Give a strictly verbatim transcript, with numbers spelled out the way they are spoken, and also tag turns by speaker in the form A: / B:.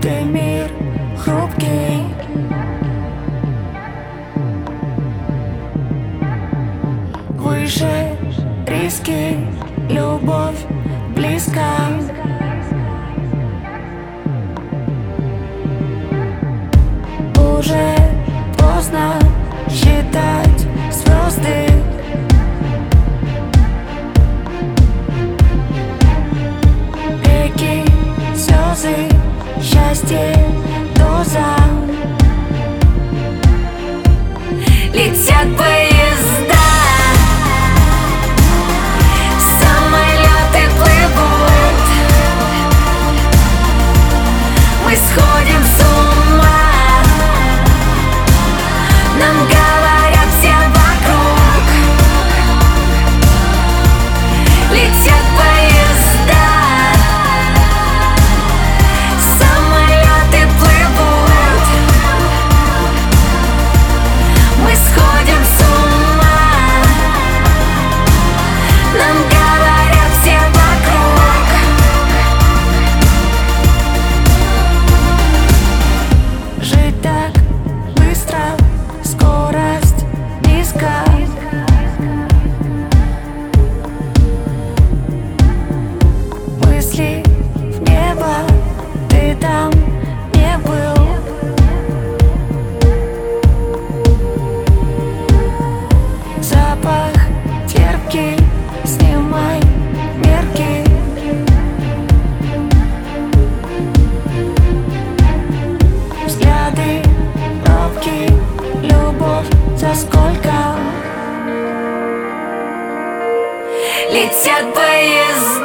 A: Ты мир хрупкий, выше риски, любовь близка. Уже поздно считать звезды. Реки, слезы, счастье, доза. Летят поезда, самолеты плывут. Мы сходим с ума, нам говорят все вокруг. Летят поезда, самолеты плывут. Мы сходим с ума, нам говорят все вокруг. Жить так быстро, скорость низка. Мысли в небо, ты там не был. Запах терпкий, снимай мерки. Взгляды робкие, любовь за сколько? Летят поезда,